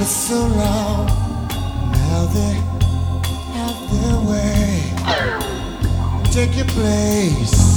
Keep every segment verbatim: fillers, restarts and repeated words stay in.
for so long. Now they have their way. Take your place.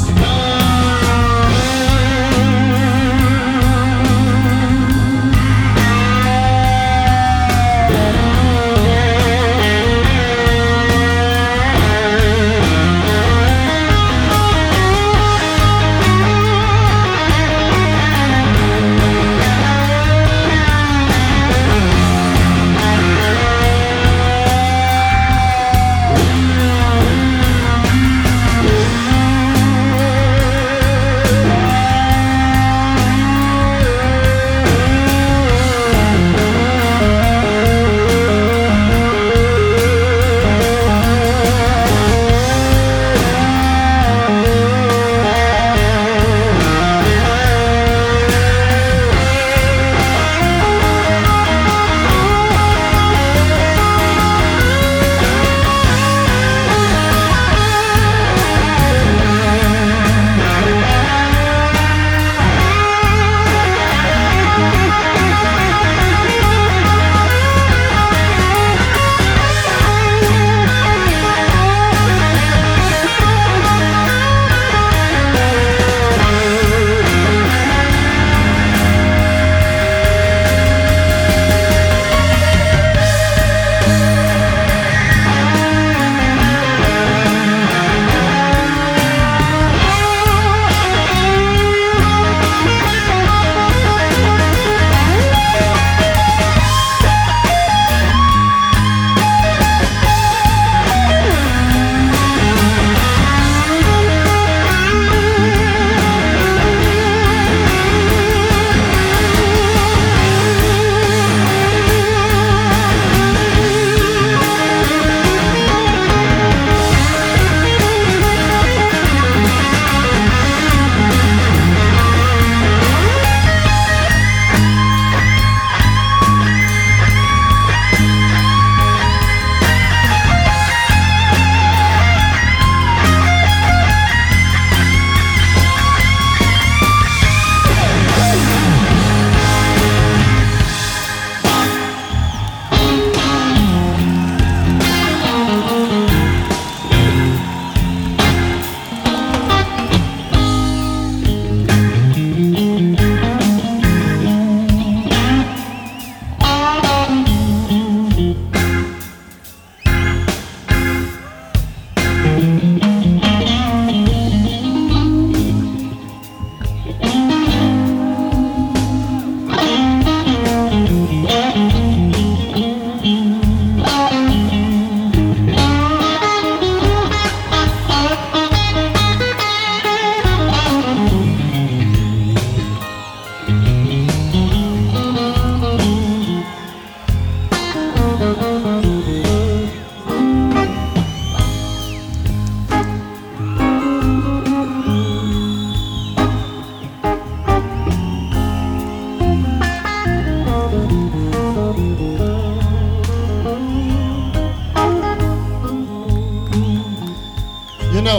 know,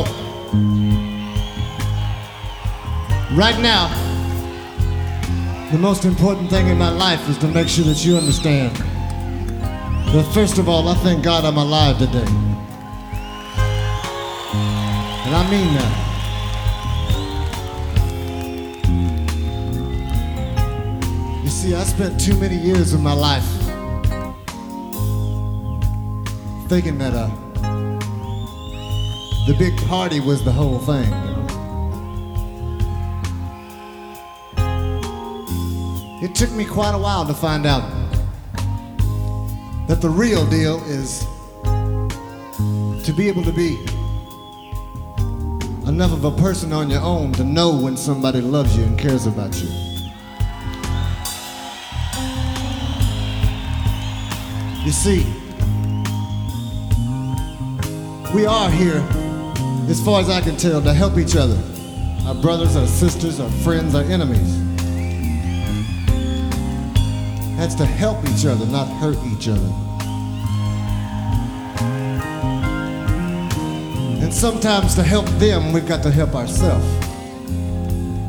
right now, the most important thing in my life is to make sure that you understand that first of all, I thank God I'm alive today. And I mean that. You see, I spent too many years of my life thinking that uh, the big party was the whole thing, you know? It took me quite a while to find out that the real deal is to be able to be enough of a person on your own to know when somebody loves you and cares about you. You see, we are here, as far as I can tell, to help each other. Our brothers, our sisters, our friends, our enemies. That's to help each other, not hurt each other. And sometimes to help them, we've got to help ourselves,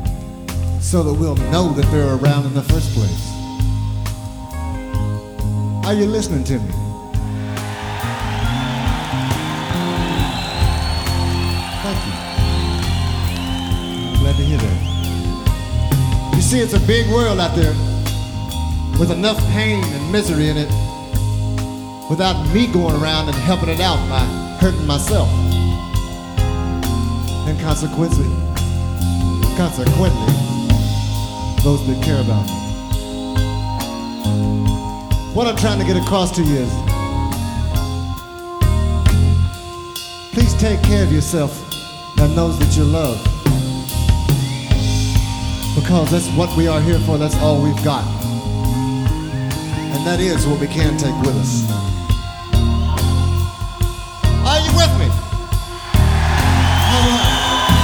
so that we'll know that they're around in the first place. Are you listening to me? Thank you. I'm glad to hear that. You see, it's a big world out there with enough pain and misery in it without me going around and helping it out by hurting myself. And consequently, consequently, those that care about me. What I'm trying to get across to you is, please take care of yourself and those that you love. Because that's what we are here for, that's all we've got. And that is what we can take with us. Are you with me? All right.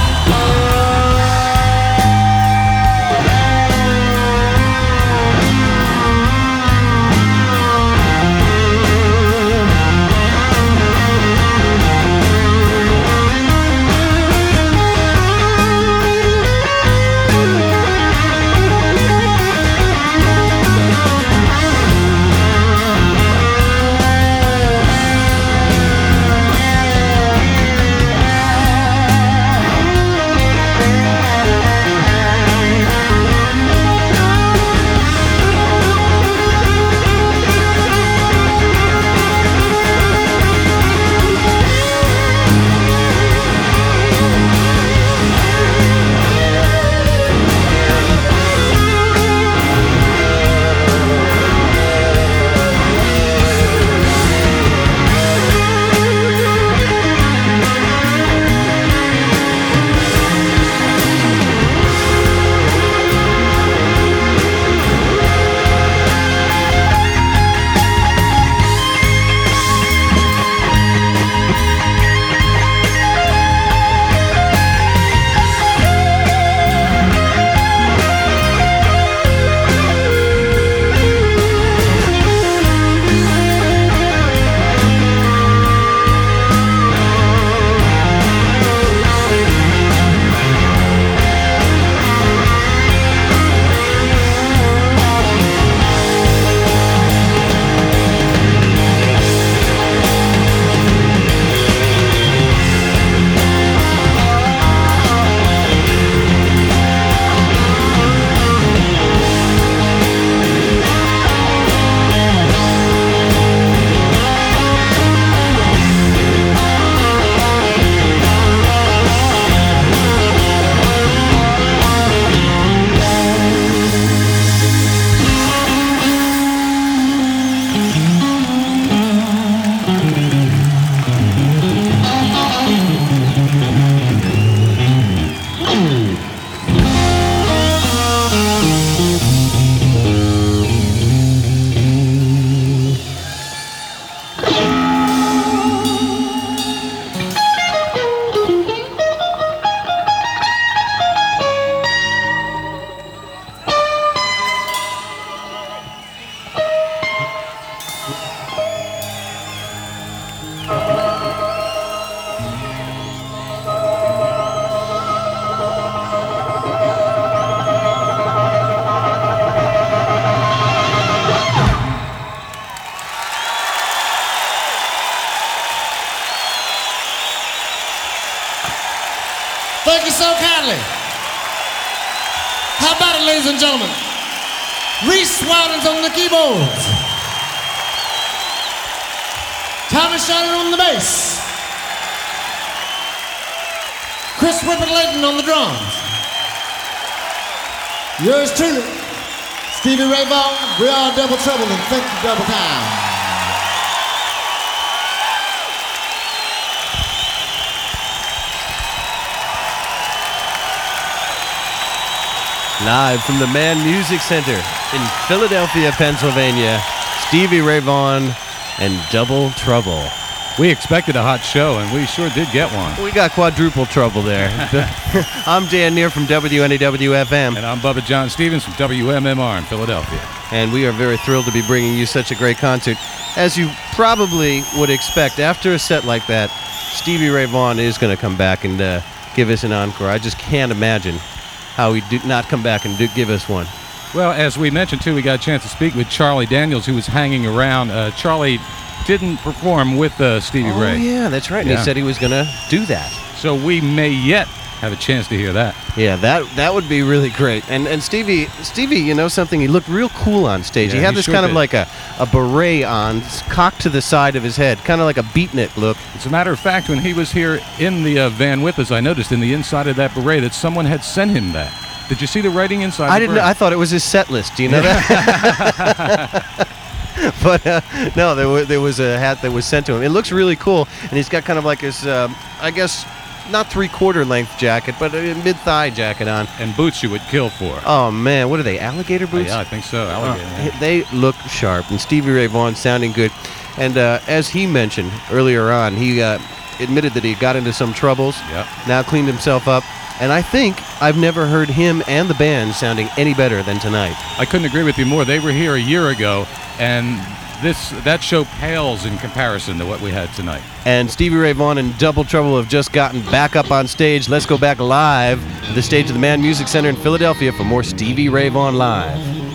Thank you so kindly. How about it, ladies and gentlemen? Reese Wildens on the keyboards. Tommy Shannon on the bass. Chris Whippet-Layton on the drums. Yours truly, Stevie Ray Vaughan. We are Double Trouble, and thank you double time. Live from the Mann Music Center in Philadelphia, Pennsylvania, Stevie Ray Vaughan and Double Trouble. We expected a hot show, and we sure did get one. We got quadruple trouble there. I'm Dan Neer from W N A W F M. And I'm Bubba John Stevens from W M M R in Philadelphia. And we are very thrilled to be bringing you such a great concert. As you probably would expect, after a set like that, Stevie Ray Vaughan is going to come back and uh, give us an encore. I just can't imagine how he did not come back and do give us one. Well, as we mentioned, too, we got a chance to speak with Charlie Daniels, who was hanging around. Uh, Charlie didn't perform with uh, Stevie Oh, Ray. yeah, that's right. And Yeah. he said he was going to do that. So we may yet have a chance to hear that. Yeah, that that would be really great. And and Stevie, Stevie, you know something? He looked real cool on stage. Yeah, he had he this sure kind of did. like a, a beret on, cocked to the side of his head, kind of like a beatnik look. As a matter of fact, when he was here in the uh, van with us, I noticed in the inside of that beret that someone had sent him that. Did you see the writing inside? I the didn't. beret? know- I thought it was his set list. Do you know that? But uh, no, there was there was a hat that was sent to him. It looks really cool, and he's got kind of like his, um, I guess, not three quarter length jacket, but a mid thigh jacket on. And boots you would kill for. Oh man, what are they? Alligator Oh, boots? yeah, I think so. Alligator. Uh, yeah. They look sharp, and Stevie Ray Vaughan sounding good. And uh, as he mentioned earlier on, he uh, admitted that he got into some troubles. Yep. Now cleaned himself up, and I think I've never heard him and the band sounding any better than tonight. I couldn't agree with you more. They were here a year ago, and this that show pales in comparison to what we had tonight. And Stevie Ray Vaughan and Double Trouble have just gotten back up on stage. Let's go back live to the stage of the Mann Music Center in Philadelphia for more Stevie Ray Vaughan Live.